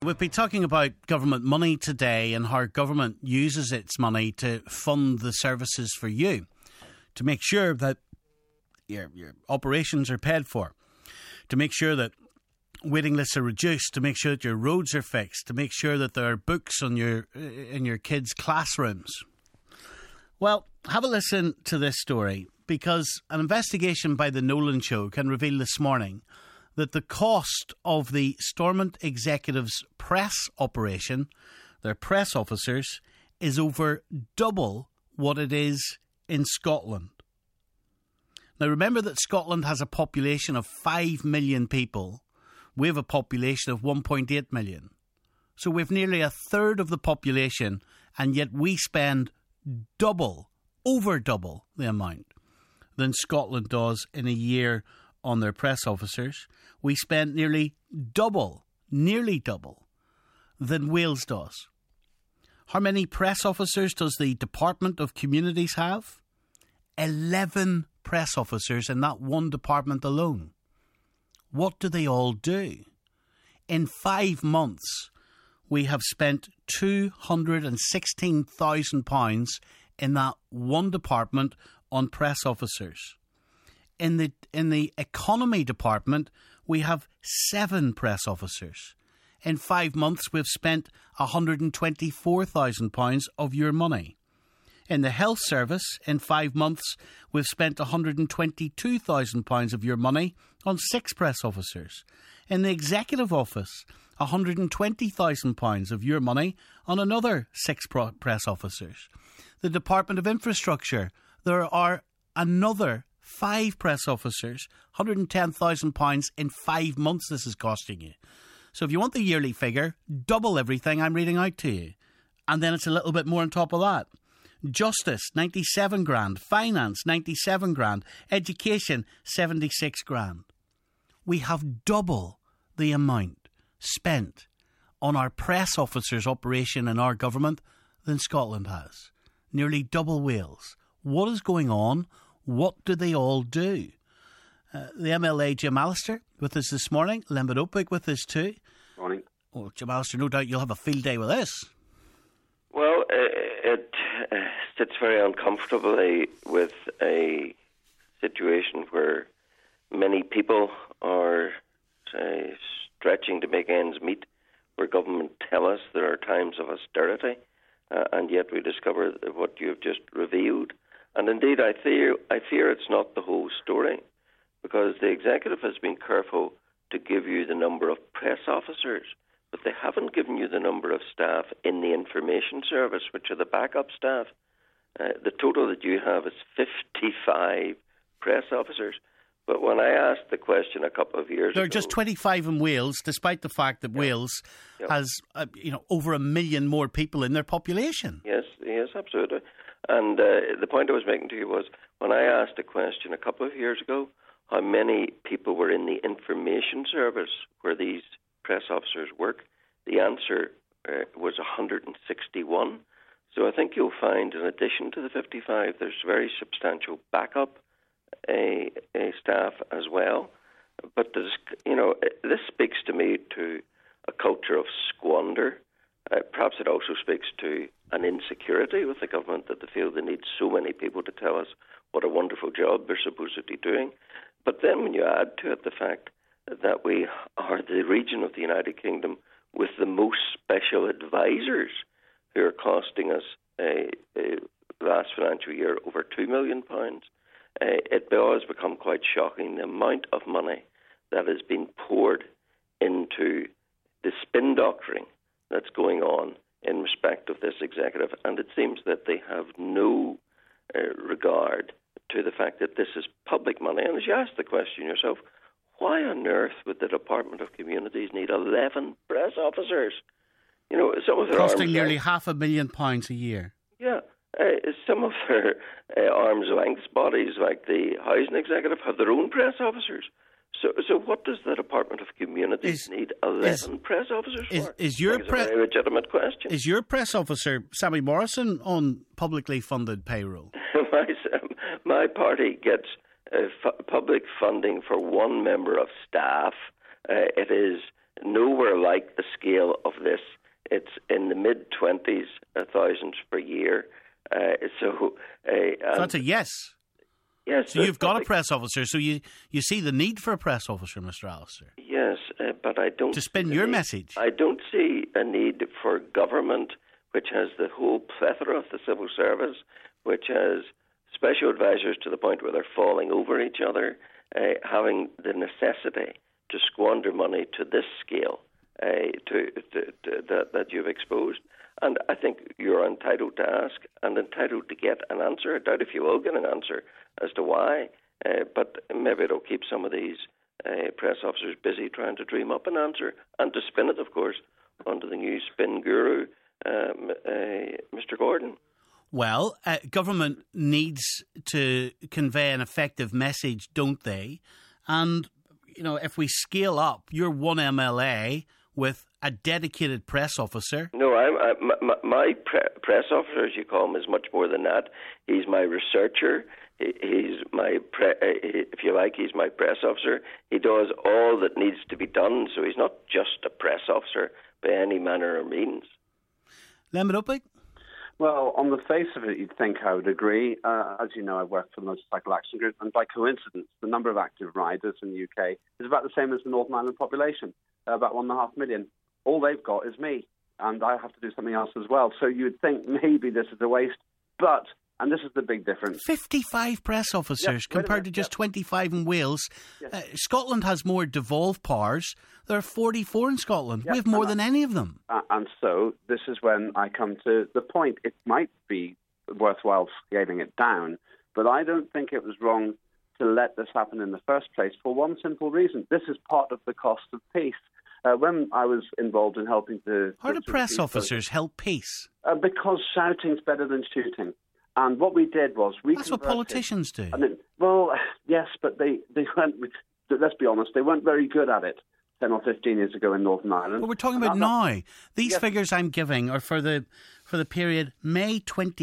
We've been talking about government money today and how government uses its money to fund the services for you, to make sure that your operations are paid for, to make sure that waiting lists are reduced, to make sure that your roads are fixed, to make sure that there are books in your kids' classrooms. Well, have a listen to this story, because an investigation by the Nolan Show can reveal this morning that the cost of the Stormont Executives press operation, their press officers, is over double what it is in Scotland. Now remember that Scotland has a population of 5 million people. We have a population of 1.8 million. So we've nearly a third of the population, and yet we spend over double the amount than Scotland does in a year on their press officers. We spend nearly double than Wales does. How many press officers does the Department of Communities have? 11 press officers in that one department alone. What do they all do? In 5 months, we have spent £216,000 in that one department on press officers. In the economy department, we have 7 press officers. In 5 months, we've spent £124,000 of your money. In the health service, in 5 months, we've spent £122,000 of your money on 6 press officers. In the executive office, £120,000 of your money on another 6 press officers. The Department of Infrastructure, there are another 5 press officers, £110,000 in 5 months this is costing you. So if you want the yearly figure, double everything I'm reading out to you. And then it's a little bit more on top of that. Justice, 97 grand. Finance, 97 grand. Education, 76 grand. We have double the amount spent on our press officers' operation in our government than Scotland has. Nearly double Wales. What is going on? What do they all do? The MLA, Jim Allister, with us this morning. Len Biddulph with us too. Morning. Oh, Jim Allister, no doubt you'll have a field day with this. Well, it sits very uncomfortably with a situation where many people are stretching to make ends meet, where government tell us there are times of austerity, and yet we discover what you've just revealed. And indeed, I fear it's not the whole story, because the executive has been careful to give you the number of press officers, but they haven't given you the number of staff in the information service, which are the backup staff. The total that you have is 55 press officers. But when I asked the question a couple of years ago... There are just 25 in Wales, despite the fact that Wales has over 1 million more people in their population. Yes, absolutely. And the point I was making to you was, when I asked a question a couple of years ago, how many people were in the information service where these press officers work, the answer was 161. So I think you'll find, in addition to the 55, there's very substantial backup staff as well. But this speaks to me to a culture of squander. Perhaps it also speaks to an insecurity with the government, that they feel they need so many people to tell us what a wonderful job they're supposed to be doing. But then when you add to it the fact that we are the region of the United Kingdom with the most special advisors, who are costing us last financial year over £2 million, it does become quite shocking the amount of money that has been poured into the spin doctoring that's going on in respect of this executive. And it seems that they have no regard to the fact that this is public money. And as you ask the question yourself, why on earth would the Department of Communities need 11 press officers? Some of their costing nearly £500,000 a year. Yeah. Some of their arm's length bodies, like the Housing Executive, have their own press officers. So what does the Department of Communities need 11 press officers for? Is a very legitimate question. Is your press officer, Sammy Morrison, on publicly funded payroll? My party gets public funding for one member of staff. It is nowhere like the scale of this. It's in the mid-20s thousands per year. So that's a yes. Yes. So you've got a press officer. So you see the need for a press officer, Mr. Alistair. Yes, but I don't... To spin your message. I don't see a need for government, which has the whole plethora of the civil service, which has special advisors to the point where they're falling over each other, having the necessity to squander money to this scale that you've exposed. And I think you're entitled to ask and entitled to get an answer. I doubt if you will get an answer as to why, but maybe it'll keep some of these press officers busy trying to dream up an answer and to spin it, of course, onto the new spin guru, Mr. Gordon. Well, government needs to convey an effective message, don't they? And, you know, if we scale up, you're one MLA with a dedicated press officer. No, my press officer, as you call him, is much more than that. He's my researcher. He's my, if you like, he's my press officer. He does all that needs to be done, so he's not just a press officer by any manner or means. Lembit Uppig? Well, on the face of it, you'd think I would agree. As you know, I work for the Motorcycle Action Group, and by coincidence, the number of active riders in the UK is about the same as the Northern Ireland population, about 1.5 million. All they've got is me, and I have to do something else as well. So you'd think maybe this is a waste, but, and this is the big difference. 55 press officers compared to just 25 in Wales. Yes. Scotland has more devolved powers. There are 44 in Scotland. We have more than any of them. And so this is when I come to the point. It might be worthwhile scaling it down, but I don't think it was wrong to let this happen in the first place for one simple reason. This is part of the cost of peace. When I was involved in helping to... How do press officers help peace? Because shouting's better than shooting. And what we did was... That's what politicians do. Well, yes, but they weren't... Let's be honest, they weren't very good at it 10 or 15 years ago in Northern Ireland. Well, we're talking about now. These figures I'm giving are for the period May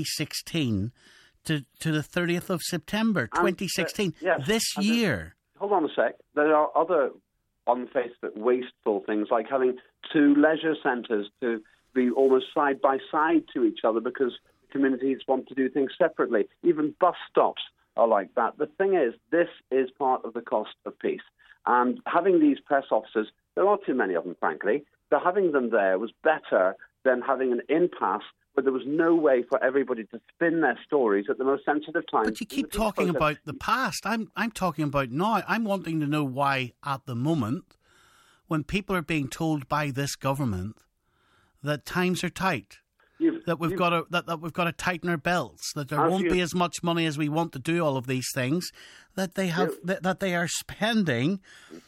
2016 to the 30th of September 2016, this year. Hold on a sec. There are other, on the face of it, wasteful things like having two leisure centres to be almost side by side to each other because communities want to do things separately. Even bus stops are like that. The thing is, this is part of the cost of peace. And having these press officers, there are too many of them, frankly, so having them there was better than having an impasse where there was no way for everybody to spin their stories at the most sensitive time. But you keep talking about the past. I'm talking about now. I'm wanting to know why, at the moment, when people are being told by this government that times are tight, that we've got to tighten our belts, that there won't be as much money as we want to do all of these things, that they are spending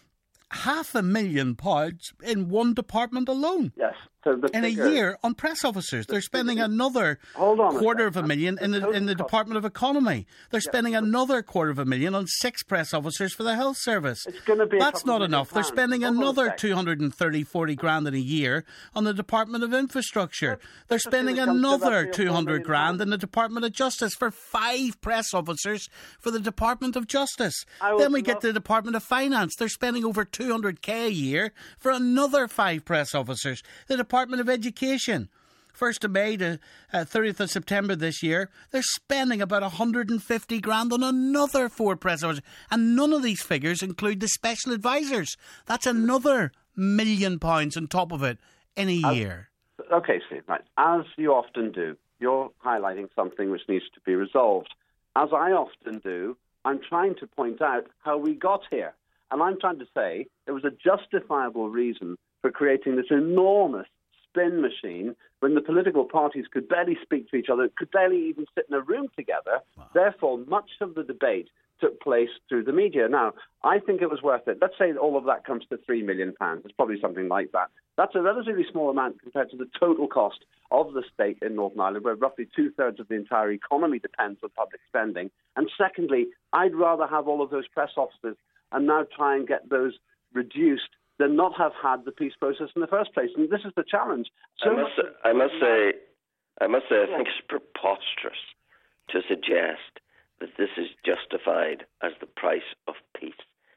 £500,000 in one department alone. Yes. So in a year on press officers. They're spending another £250,000 in the Department of Economy. They're spending another £250,000 on 6 press officers for the health service. It's going to be That's not enough. They're spending another 230-40 grand in a year on the Department of Infrastructure. They're spending another 200 grand in the Department of Justice for 5 press officers for the Department of Justice. Then we get to the Department of Finance. They're spending over 200k a year for another 5 press officers. The Department of Education, 1st of May to 30th of September this year, they're spending about 150 grand on another 4 press officers. And none of these figures include the special advisors. That's another £1 million on top of it in a year. Okay, Steve, right. As you often do, you're highlighting something which needs to be resolved. As I often do, I'm trying to point out how we got here. And I'm trying to say there was a justifiable reason for creating this enormous spin machine when the political parties could barely speak to each other, could barely even sit in a room together. Wow. Therefore, much of the debate took place through the media. Now, I think it was worth it. Let's say all of that comes to £3 million. It's probably something like that. That's a relatively small amount compared to the total cost of the state in Northern Ireland, where roughly 2/3 of the entire economy depends on public spending. And secondly, I'd rather have all of those press officers and now try and get those reduced than not have had the peace process in the first place. And this is the challenge. I must say, I think it's preposterous to suggest that this is justified as the price of peace.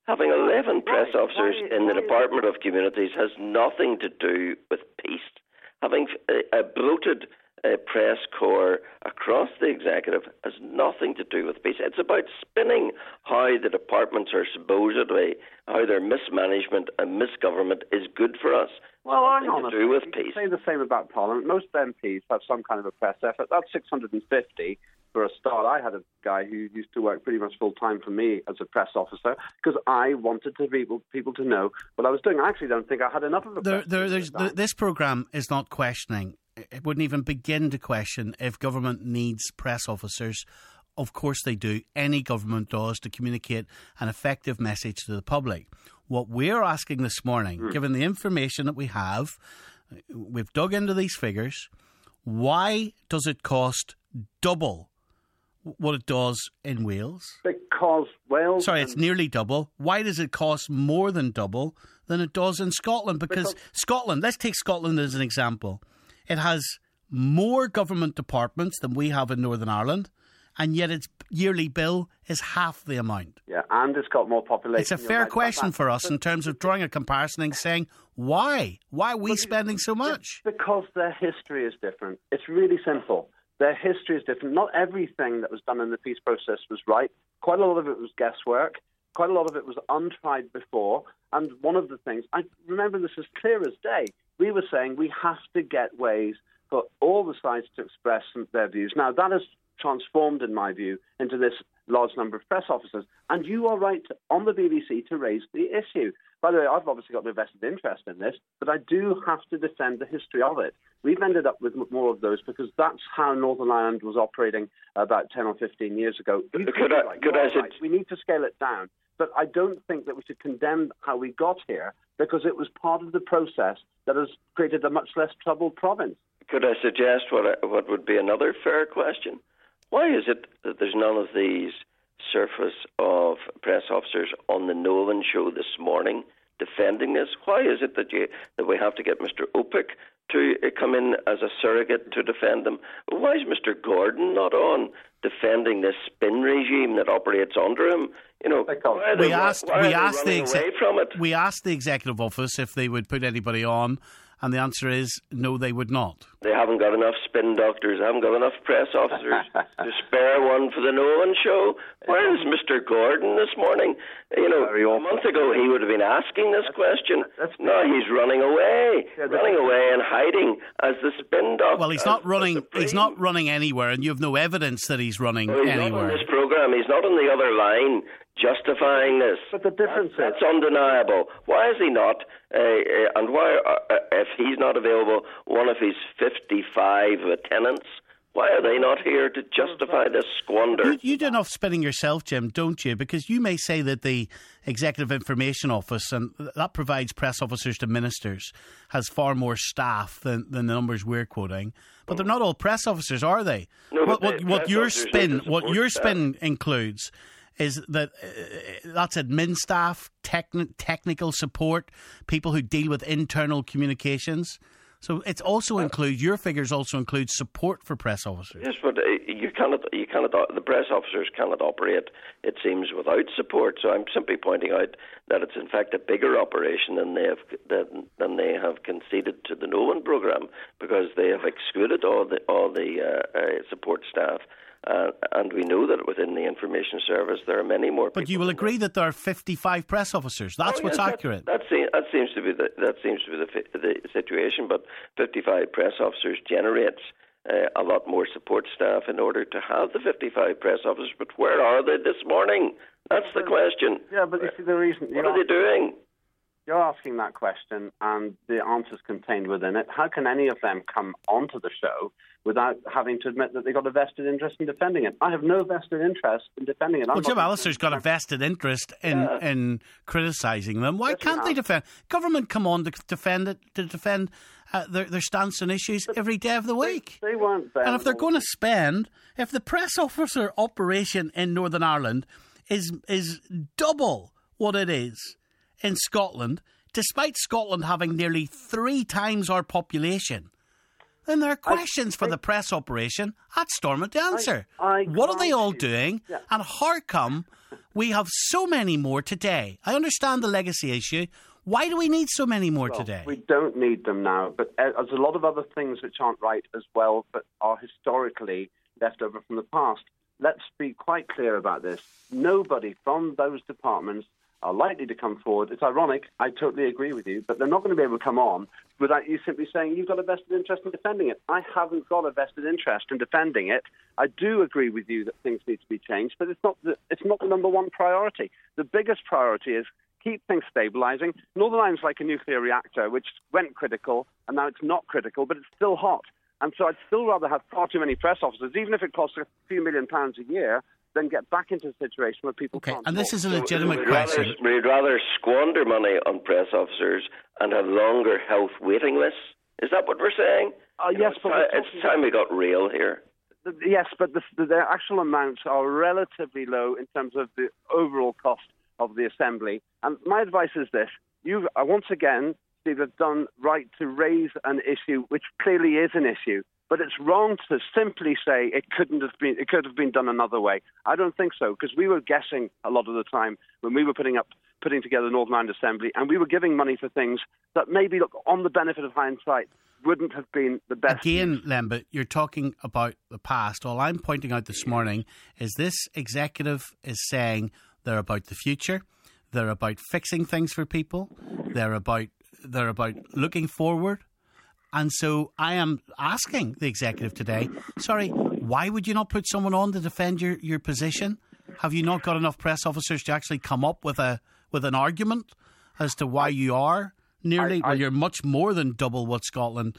Having 11 press officers in the Department of Communities has nothing to do with peace. Having a bloated press corps across the executive has nothing to do with peace. It's about spinning how the departments are supposedly, how their mismanagement and misgovernment is good for us. Well, hang on. Nothing to do with peace. Say the same about Parliament. Most MPs have some kind of a press effort. That's 650 for a start. I had a guy who used to work pretty much full time for me as a press officer because I wanted people to know what I was doing. I actually don't think I had enough of a This programme is not questioning. It wouldn't even begin to question if government needs press officers. Of course they do. Any government does, to communicate an effective message to the public. What we're asking this morning, given the information that we have, we've dug into these figures, why does it cost double what it does in Wales? Because Wales... Sorry, it's nearly double. Why does it cost more than double than it does in Scotland? Because Scotland, let's take Scotland as an example. It has more government departments than we have in Northern Ireland, and yet its yearly bill is half the amount. Yeah, and it's got more population. It's a fair question for us in terms of drawing a comparison and saying, why? Why are we spending so much? Because their history is different. It's really simple. Their history is different. Not everything that was done in the peace process was right. Quite a lot of it was guesswork. Quite a lot of it was untried before. And one of the things, I remember this as clear as day, we were saying we have to get ways for all the sides to express their views. Now, that has transformed, in my view, into this large number of press officers. And you are right on the BBC to raise the issue. By the way, I've obviously got a vested interest in this, but I do have to defend the history of it. We've ended up with more of those because that's how Northern Ireland was operating about 10 or 15 years ago. We need to scale it down. But I don't think that we should condemn how we got here because it was part of the process that has created a much less troubled province. Could I suggest what would be another fair question? Why is it that there's none of these surface of press officers on the Nolan show this morning defending this? Why is it that we have to get Mr. Opic to come in as a surrogate to defend them? Why is Mr. Gordon not on defending this spin regime that operates under him? You know, we asked the executive office if they would put anybody on, and the answer is no, they would not. They haven't got enough spin doctors, they haven't got enough press officers to spare one for the Nolan show. Where is Mr. Gordon this morning? You know, a month ago he would have been asking this question. Now he's running away and hiding as the spin doctor. Well, he's not running. He's not running anywhere, and you have no evidence that he's running anywhere. He's not on this programme. He's not on the other line justifying this. But the difference that's undeniable. Why is he not? And why, if he's not available, one of his 55 tenants, why are they not here to justify this squander? You do enough spinning yourself, Jim, don't you? Because you may say that the Executive Information Office, and that provides press officers to ministers, has far more staff than the numbers we're quoting. But they're not all press officers, are they? No, what your spin includes is that that's admin staff, technical support, people who deal with internal communications. So it also includes, your figures also include support for press officers. Yes, but you cannot. The press officers cannot operate, it seems, without support. So I'm simply pointing out that it's in fact a bigger operation than they have conceded to the Nolan programme, because they have excluded all the support staff. And we know that within the information service there are many more people. But you will agree that there are 55 press officers. That's what's accurate. That seems to be the situation. But 55 press officers generates a lot more support staff in order to have the 55 press officers. But where are they this morning? That's the question. Yeah, but you see the reason. What are they doing? You're asking that question, and the answer's contained within it. How can any of them come onto the show without having to admit that they've got a vested interest in defending it? I have no vested interest in defending it. Well, Jim Allister's got a vested interest in criticising them. Why can't they defend? Government come on to defend their stance on issues every day of the week. They weren't there. And if they're going to spend, if the press officer operation in Northern Ireland is double what it is in Scotland, despite Scotland having nearly 3 times our population, then there are questions for the press operation at Stormont to answer. What are they all doing? Yeah. And how come we have so many more today. I understand the legacy issue. Why do we need so many more today? We don't need them now, but there's a lot of other things which aren't right as well, but are historically left over from the past. Let's be quite clear about this. Nobody from those departments are likely to come forward. It's ironic, I totally agree with you, but they're not going to be able to come on without you simply saying you've got a vested interest in defending it. I haven't got a vested interest in defending it. I do agree with you that things need to be changed, but it's not the number one priority. The biggest priority is keep things stabilising. Northern Ireland's like a nuclear reactor, which went critical, and now it's not critical, but it's still hot. And so I'd still rather have far too many press officers, even if it costs a few £1 million a year, than get back into a situation where people can't. And this is a legitimate question. We'd rather squander money on press officers and have longer health waiting lists. Is that what we're saying? Yes, but it's time we got real here. Yes, but the actual amounts are relatively low in terms of the overall cost of the Assembly. And my advice is this. You once again, Steve, have done right to raise an issue which clearly is an issue. But it's wrong to simply say it could have been done another way. I don't think so, because we were guessing a lot of the time when we were putting together the Northern Ireland Assembly, and we were giving money for things that maybe, look, on the benefit of hindsight, wouldn't have been the best. Again, Lembit, you're talking about the past. All I'm pointing out this morning is this executive is saying they're about the future, they're about fixing things for people, they're about looking forward. And so I am asking the executive today, sorry, why would you not put someone on to defend your position? Have you not got enough press officers to actually come up with an argument as to why you are nearly, you're much more than double what Scotland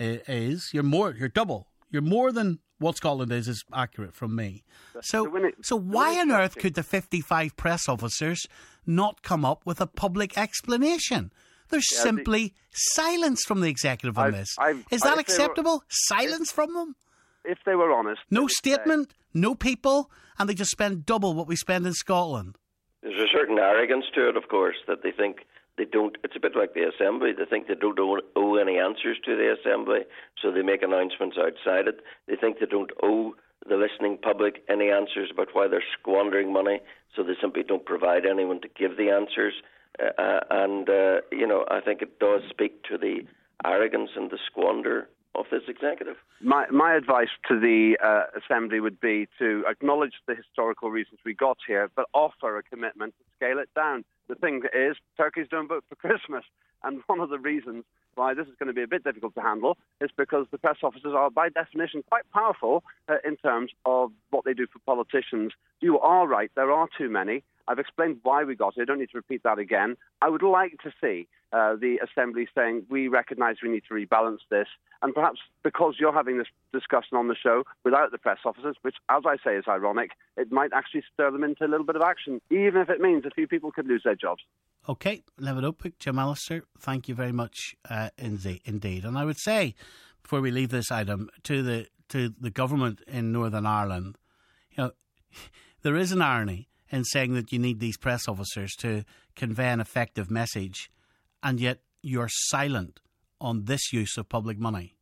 is. You're double. You're more than what Scotland is accurate from me. So why on earth could the 55 press officers not come up with a public explanation? There's simply silence from the executive on this. Is that acceptable? Silence from them? If they were honest. No statement, no people, and they just spend double what we spend in Scotland. There's a certain arrogance to it, of course, that they think they don't. It's a bit like the Assembly. They think they don't owe any answers to the Assembly, so they make announcements outside it. They think they don't owe the listening public any answers about why they're squandering money, so they simply don't provide anyone to give the answers. I think it does speak to the arrogance and the squander of this executive. My advice to the Assembly would be to acknowledge the historical reasons we got here, but offer a commitment to scale it down. The thing is, turkeys don't vote for Christmas, and one of the reasons why this is going to be a bit difficult to handle is because the press officers are, by definition, quite powerful in terms of what they do for politicians. You are right, there are too many. I've explained why we got it. I don't need to repeat that again. I would like to see the Assembly saying, we recognise we need to rebalance this. And perhaps because you're having this discussion on the show without the press officers, which, as I say, is ironic, it might actually stir them into a little bit of action, even if it means a few people could lose their jobs. OK, Lembit Öpik, Jim Allister, thank you very much indeed. And I would say, before we leave this item, to the government in Northern Ireland, there is an irony in saying that you need these press officers to convey an effective message, and yet you're silent on this use of public money.